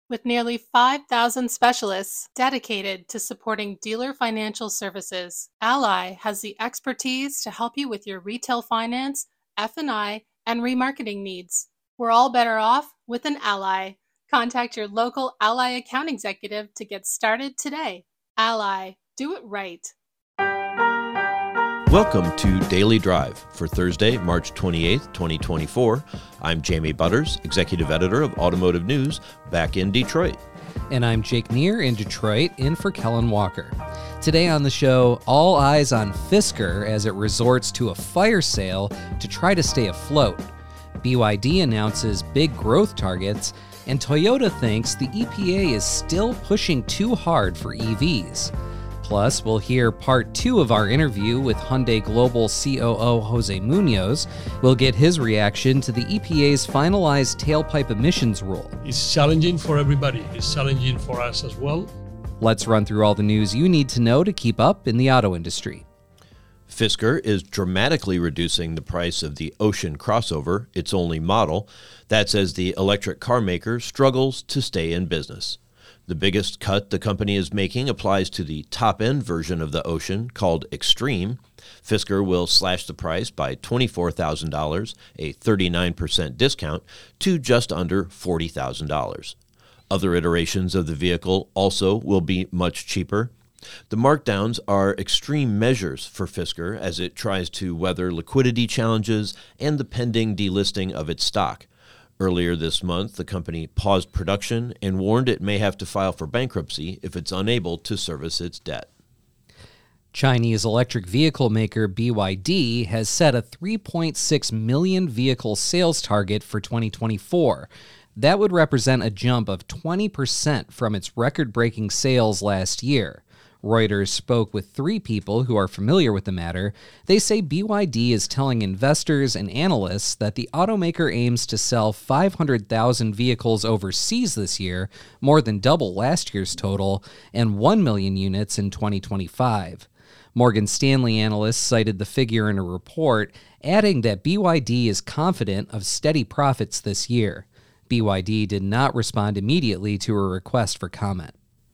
With nearly 5,000 specialists dedicated to supporting dealer financial services, Ally has the expertise to help you with your retail finance, F&I, and remarketing needs. We're all better off with an Ally. Contact your local Ally account executive to get started today. Ally, do it right. Welcome to Daily Drive for Thursday, March 28th, 2024. I'm Jamie Butters, Executive Editor of Automotive News, back in Detroit. And I'm Jake Neer in Detroit, in for Kellen Walker. Today on the show, all eyes on Fisker as it resorts to a fire sale to try to stay afloat. BYD announces big growth targets, and Toyota thinks the EPA is still pushing too hard for EVs. Plus, we'll hear part 2 of our interview with Hyundai Global COO Jose Munoz. We'll get his reaction to the EPA's finalized tailpipe emissions rule. It's challenging for everybody. It's challenging for us as well. Let's run through all the news you need to know to keep up in the auto industry. Fisker is dramatically reducing the price of the Ocean crossover, its only model. That's as the electric car maker struggles to stay in business. The biggest cut the company is making applies to the top-end version of the Ocean, called Extreme. Fisker will slash the price by $24,000, a 39% discount, to just under $40,000. Other iterations of the vehicle also will be much cheaper. The markdowns are extreme measures for Fisker as it tries to weather liquidity challenges and the pending delisting of its stock. Earlier this month, the company paused production and warned it may have to file for bankruptcy if it's unable to service its debt. Chinese electric vehicle maker BYD has set a 3.6 million vehicle sales target for 2024. That would represent a jump of 20% from its record-breaking sales last year. Reuters spoke with 3 people who are familiar with the matter. They say BYD is telling investors and analysts that the automaker aims to sell 500,000 vehicles overseas this year, more than double last year's total, and 1 million units in 2025. Morgan Stanley analysts cited the figure in a report, adding that BYD is confident of steady profits this year. BYD did not respond immediately to a request for comment.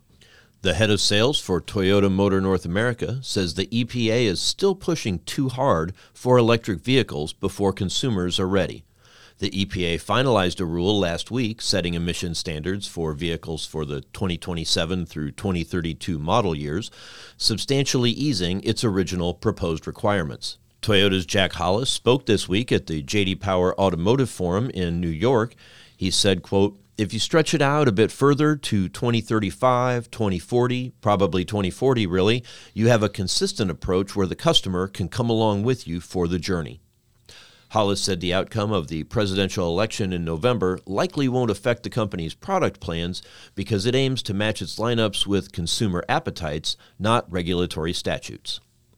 The head of sales for Toyota Motor North America says the EPA is still pushing too hard for electric vehicles before consumers are ready. The EPA finalized a rule last week setting emission standards for vehicles for the 2027 through 2032 model years, substantially easing its original proposed requirements. Toyota's Jack Hollis spoke this week at the J.D. Power Automotive Forum in New York. He said, quote, "If you stretch it out a bit further to 2035, 2040, probably 2040 really, you have a consistent approach where the customer can come along with you for the journey." Hollis said the outcome of the presidential election in November likely won't affect the company's product plans because it aims to match its lineups with consumer appetites, not regulatory statutes.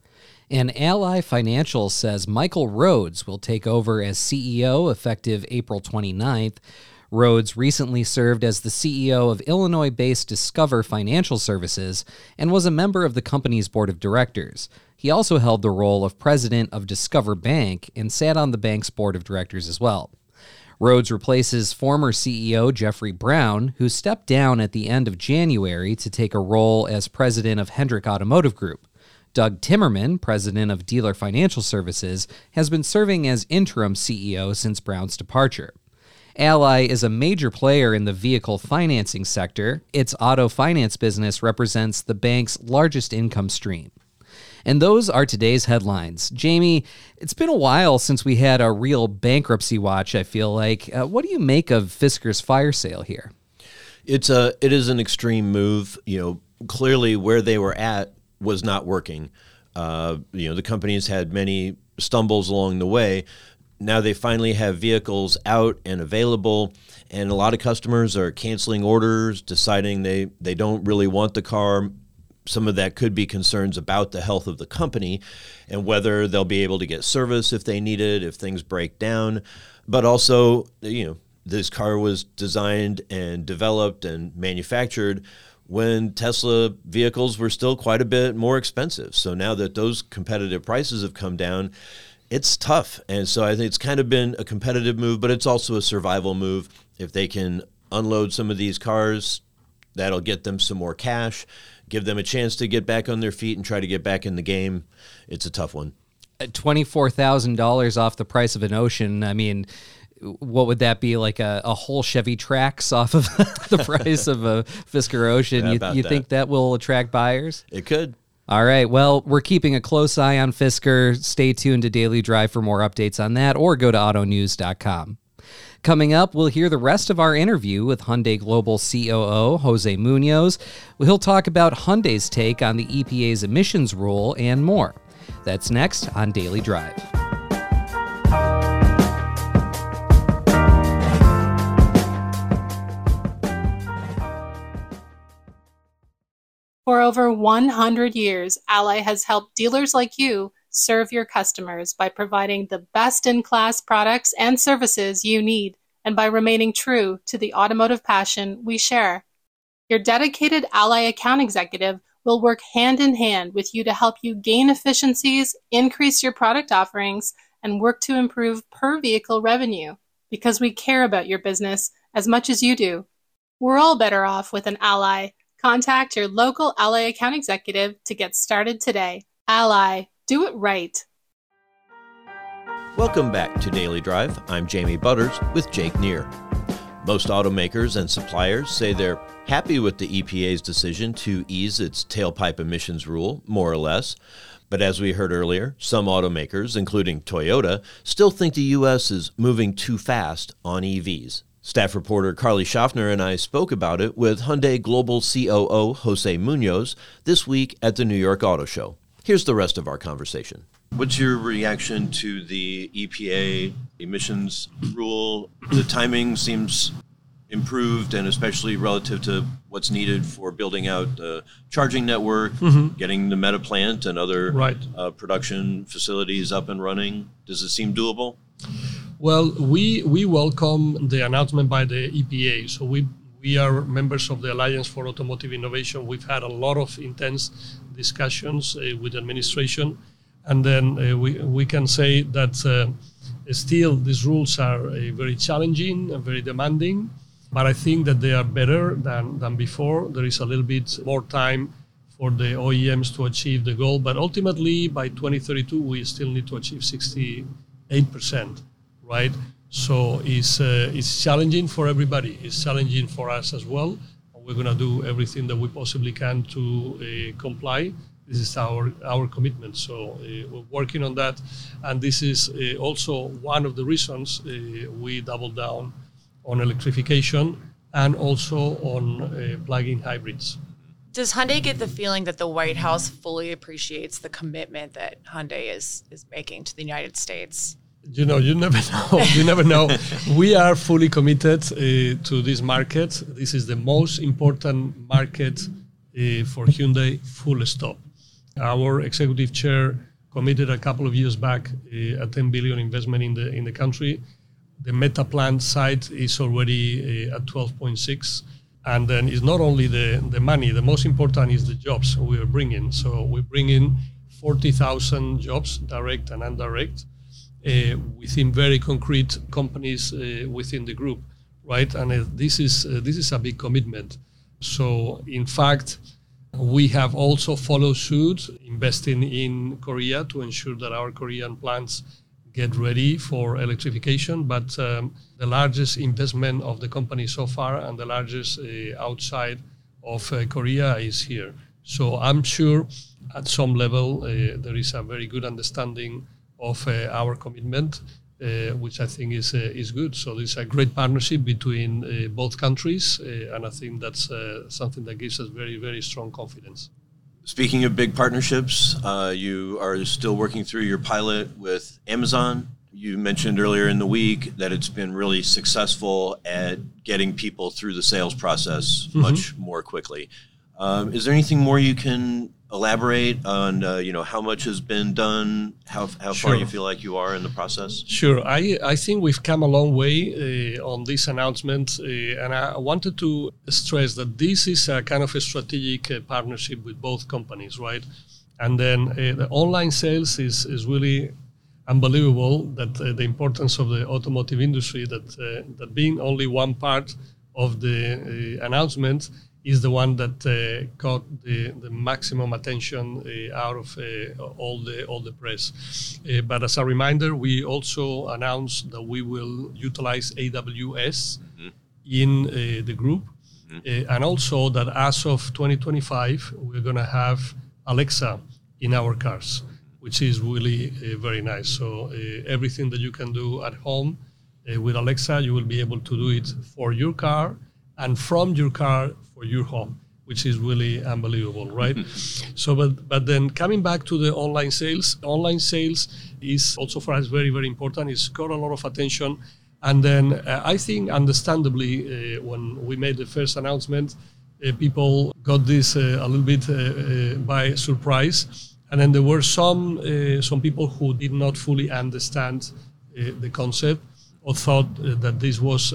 And Ally Financial says Michael Rhodes will take over as CEO effective April 29th. Rhodes recently served as the CEO of Illinois-based Discover Financial Services and was a member of the company's board of directors. He also held the role of president of Discover Bank and sat on the bank's board of directors as well. Rhodes replaces former CEO Jeffrey Brown, who stepped down at the end of January to take a role as president of Hendrick Automotive Group. Doug Timmerman, president of Dealer Financial Services, has been serving as interim CEO since Brown's departure. Ally is a major player in the vehicle financing sector. Its auto finance business represents the bank's largest income stream. And those are today's headlines. Jamie, it's been a while since we had a real bankruptcy watch, I feel like. What do you make of Fisker's fire sale here? It is an extreme move. Clearly where they were at was not working. The company's had many stumbles along the way. Now they finally have vehicles out and available, and a lot of customers are canceling orders, deciding they don't really want the car. Some of that could be concerns about the health of the company and whether they'll be able to get service if they need it, if things break down. But also, this car was designed and developed and manufactured when Tesla vehicles were still quite a bit more expensive. So now that those competitive prices have come down, it's tough. And so I think it's kind of been a competitive move, but it's also a survival move. If they can unload some of these cars. That'll get them some more cash, give them a chance to get back on their feet and try to get back in the game. It's a tough one. $24,000 off the price of an Ocean. I mean, what would that be, like a whole Chevy Trax off of the price of a Fisker Ocean? You think that will attract buyers? It could. All right. Well, we're keeping a close eye on Fisker. Stay tuned to Daily Drive for more updates on that, or go to autonews.com. Coming up, we'll hear the rest of our interview with Hyundai Global COO Jose Munoz. He'll talk about Hyundai's take on the EPA's emissions rule and more. That's next on Daily Drive. For over 100 years, Ally has helped dealers like you serve your customers by providing the best-in-class products and services you need, and by remaining true to the automotive passion we share. Your dedicated Ally account executive will work hand in hand with you to help you gain efficiencies, increase your product offerings, and work to improve per-vehicle revenue, because we care about your business as much as you do. We're all better off with an Ally. Contact your local Ally account executive to get started today. Ally. Do it right. Welcome back to Daily Drive. I'm Jamie Butters with Jake Neer. Most automakers and suppliers say they're happy with the EPA's decision to ease its tailpipe emissions rule, more or less. But as we heard earlier, some automakers, including Toyota, still think the U.S. is moving too fast on EVs. Staff reporter Carly Schaffner and I spoke about it with Hyundai Global COO Jose Munoz this week at the New York Auto Show. Here's the rest of our conversation. What's your reaction to the EPA emissions rule? The timing seems improved, and especially relative to what's needed for building out the charging network, getting the Meta plant and other production facilities up and running. Does it seem doable? Well, we welcome the announcement by the EPA. So we are members of the Alliance for Automotive Innovation. We've had a lot of intense discussions with the administration. And then we can say that still these rules are very challenging and very demanding. But I think that they are better than before. There is a little bit more time for the OEMs to achieve the goal. But ultimately, by 2032, we still need to achieve 68%, right? So it's challenging for everybody. It's challenging for us as well. We're going to do everything that we possibly can to comply. This is our commitment. So we're working on that. And this is also one of the reasons we double down on electrification and also on plug-in hybrids. Does Hyundai get the feeling that the White House fully appreciates the commitment that Hyundai is making to the United States? You never know. You never know. We are fully committed to this market. This is the most important market for Hyundai, full stop. Our executive chair committed a couple of years back a $10 billion investment in the country. The Meta plant site is already at 12.6. And then it's not only the money. The most important is the jobs we are bringing. So we bring in 40,000 jobs, direct and indirect, within very concrete companies within the group, right? And this is a big commitment. So in fact, we have also followed suit, investing in Korea to ensure that our Korean plants get ready for electrification. But the largest investment of the company so far and the largest outside of Korea is here. So I'm sure at some level there is a very good understanding of our commitment, which I think is good. So there's a great partnership between both countries, and I think that's something that gives us very, very strong confidence. Speaking of big partnerships, you are still working through your pilot with Amazon. You mentioned earlier in the week that it's been really successful at getting people through the sales process much more quickly. Is there anything more you can elaborate on, how much has been done, how far you feel like you are in the process? Sure. I think we've come a long way on this announcement, and I wanted to stress that this is a kind of a strategic partnership with both companies, right? And then the online sales is really unbelievable, that the importance of the automotive industry, that being only one part of the announcement is the one that got the maximum attention out of all the press. But as a reminder, we also announced that we will utilize AWS in the group, and also that as of 2025, we're going to have Alexa in our cars, which is really very nice. So everything that you can do at home with Alexa, you will be able to do it for your car and from your car for your home, which is really unbelievable, right? So, but then coming back to the online sales is also for us very, very important. It's got a lot of attention. And then I think understandably, when we made the first announcement, people got this a little bit by surprise. And then there were some people who did not fully understand the concept or thought that this was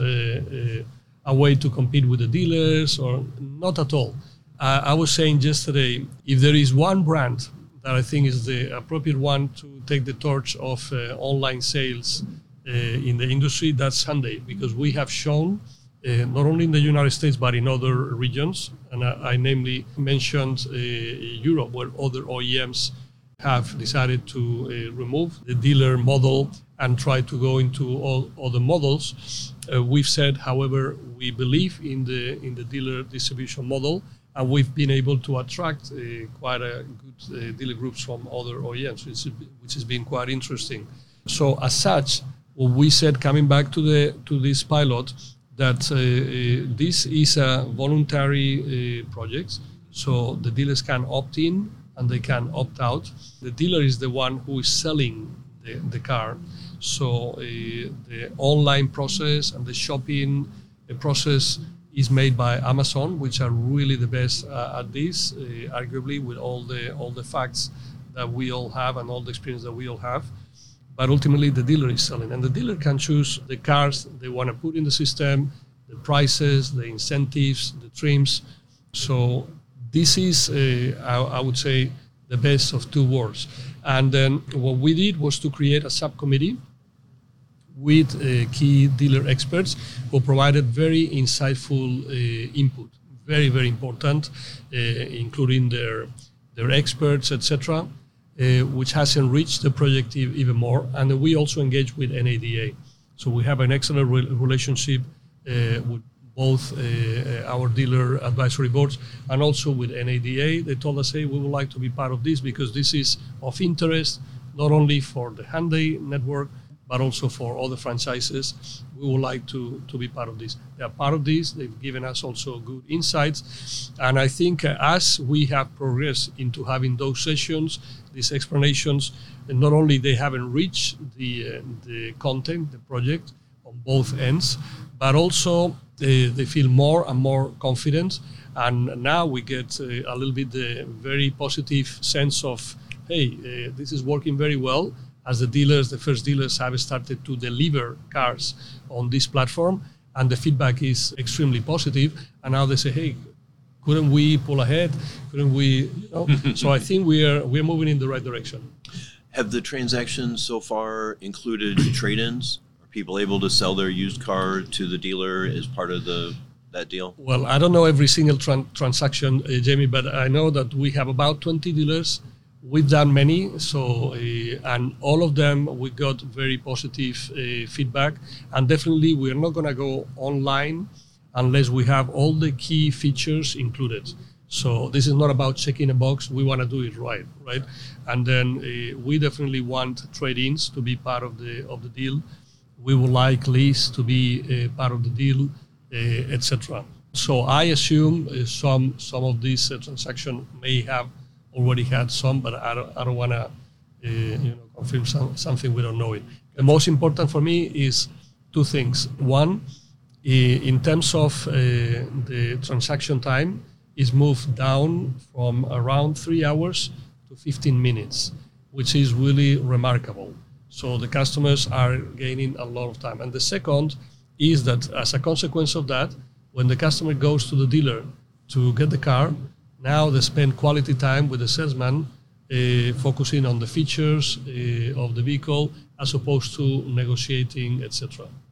a way to compete with the dealers, or not at all. I was saying yesterday, if there is one brand that I think is the appropriate one to take the torch of online sales in the industry, that's Hyundai, because we have shown, not only in the United States, but in other regions, and I namely mentioned Europe, where other OEMs have decided to remove the dealer model and try to go into all other models. We've said, however, we believe in the dealer distribution model, and we've been able to attract quite a good dealer groups from other OEMs, which has been quite interesting. So as such, what we said, coming back to this pilot, that this is a voluntary project, so the dealers can opt in and they can opt out. The dealer is the one who is selling the car. So the online process and the shopping process is made by Amazon, which are really the best at this, arguably with all the facts that we all have and all the experience that we all have. But ultimately, the dealer is selling, and the dealer can choose the cars they want to put in the system, the prices, the incentives, the trims. So this is, I would say, the best of two worlds. And then what we did was to create a subcommittee with key dealer experts who provided very insightful input, very, very important, including their experts, etc., which has enriched the project even more. And we also engage with NADA. So we have an excellent relationship with both our dealer advisory boards and also with NADA. They told us, hey, we would like to be part of this because this is of interest, not only for the Hyundai network, but also for other franchises. We would like to be part of this. They are part of this. They've given us also good insights. And I think as we have progressed into having those sessions, these explanations, and not only they have enriched the content, the project on both ends, but also they feel more and more confident. And now we get a little bit the very positive sense of, hey, this is working very well, as the first dealers have started to deliver cars on this platform, and the feedback is extremely positive. And now they say, hey, couldn't we pull ahead? Couldn't we? So I think we're moving in the right direction. Have the transactions so far included trade-ins? Are people able to sell their used car to the dealer as part of that deal? Well, I don't know every single transaction, Jamie, but I know that we have about 20 dealers. We've done many, so and all of them we got very positive feedback. And definitely, we are not going to go online unless we have all the key features included. So this is not about checking a box. We want to do it right? And then we definitely want trade-ins to be part of the deal. We would like lease to be part of the deal, etc. So I assume some of these transactions may have already had some, but I don't want to confirm something we don't know it. The most important for me is two things. One, in terms of the transaction time, is moved down from around 3 hours to 15 minutes, which is really remarkable. So the customers are gaining a lot of time. And the second is that as a consequence of that, when the customer goes to the dealer to get the car, now they spend quality time with the salesman, focusing on the features of the vehicle as opposed to negotiating, etc.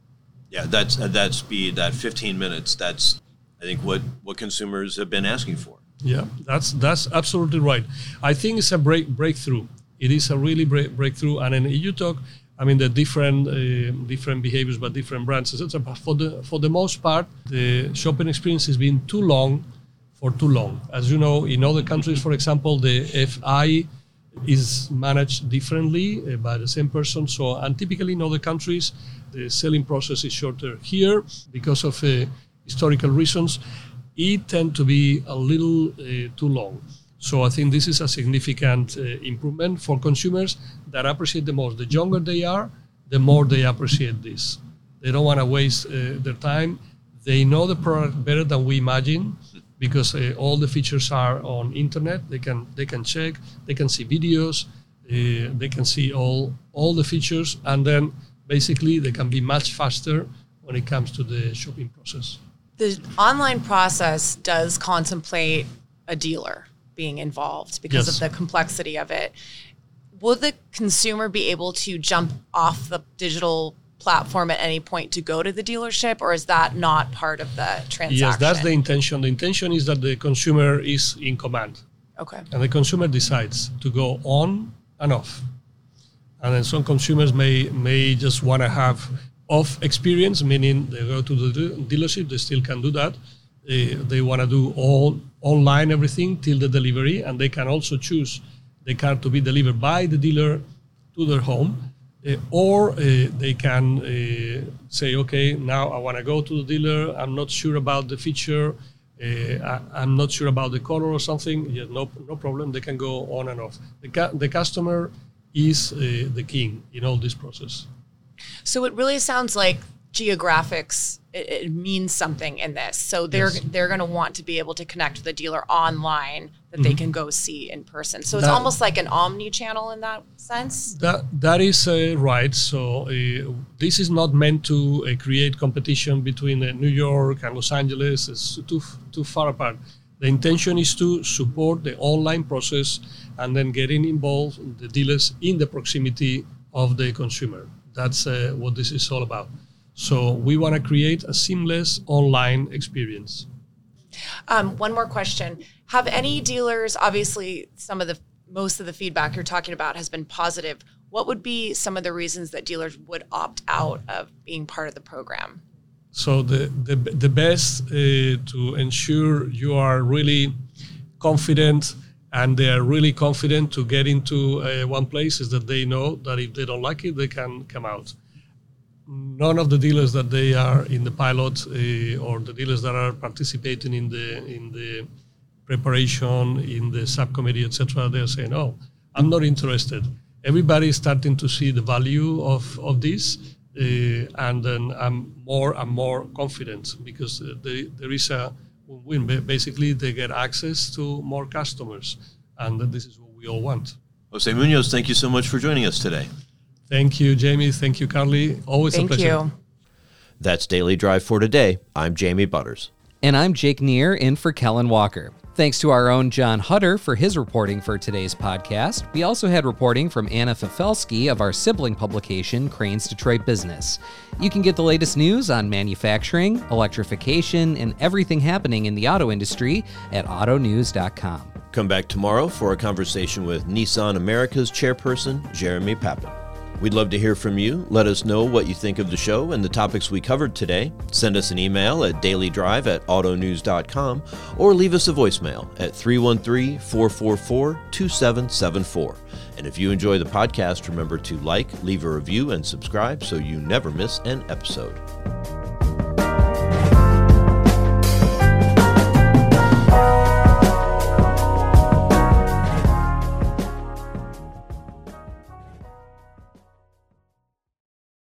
Yeah, that speed, that 15 minutes, that's, I think, what consumers have been asking for. Yeah, that's absolutely right. I think it's a breakthrough. It is a really breakthrough. And then you talk, I mean, the different behaviors by different brands, etc. For the most part, the shopping experience has been too long for too long. As you know, in other countries, for example, the FI is managed differently by the same person. So, and typically in other countries, the selling process is shorter. Here, because of historical reasons, it tends to be a little too long. So I think this is a significant improvement for consumers that appreciate the most. The younger they are, the more they appreciate this. They don't want to waste their time. They know the product better than we imagine, because all the features are on internet. They can check, they can see videos, they can see all the features, and then basically they can be much faster when it comes to the shopping process. The online process does contemplate a dealer being involved because of the complexity of it. Will the consumer be able to jump off the digital platform at any point to go to the dealership, or is that not part of the transaction? Yes, that's the intention. The intention is that the consumer is in command. Okay. And the consumer decides to go on and off. And then some consumers may just want to have off experience, meaning they go to the dealership, they still can do that. They want to do all online everything till the delivery, and they can also choose the car to be delivered by the dealer to their home. Or they can say, okay, now I want to go to the dealer. I'm not sure about the feature. I'm not sure about the color or something. Yeah, no problem. They can go on and off. The customer is the king in all this process. So it really sounds like geographics, it means something in this. So they're going to want to be able to connect with the dealer online that they can go see in person. So it's almost like an omni-channel in that sense? That is right. So this is not meant to create competition between New York and Los Angeles. It's too far apart. The intention is to support the online process and then getting involved the dealers in the proximity of the consumer. That's what this is all about. So we want to create a seamless online experience. One more question. Have any dealers, obviously most of the feedback you're talking about has been positive. What would be some of the reasons that dealers would opt out of being part of the program? So the best to ensure you are really confident and they are really confident to get into one place is that they know that if they don't like it, they can come out. None of the dealers that they are in the pilot or the dealers that are participating in the preparation, in the subcommittee, etc., they're saying, "Oh, I'm not interested." Everybody is starting to see the value of this, and then I'm more and more confident because there is a win. Basically, they get access to more customers, and this is what we all want. Jose Munoz, thank you so much for joining us today. Thank you, Jamie. Thank you, Carly. Always a pleasure. Thank you. That's Daily Drive for today. I'm Jamie Butters. And I'm Jake Neer in for Kellen Walker. Thanks to our own John Hutter for his reporting for today's podcast. We also had reporting from Anna Fafelsky of our sibling publication, Crain's Detroit Business. You can get the latest news on manufacturing, electrification, and everything happening in the auto industry at autonews.com. Come back tomorrow for a conversation with Nissan America's chairperson, Jeremy Papin. We'd love to hear from you. Let us know what you think of the show and the topics we covered today. Send us an email at dailydrive@autonews.com or leave us a voicemail at 313-444-2774. And if you enjoy the podcast, remember to like, leave a review, and subscribe so you never miss an episode.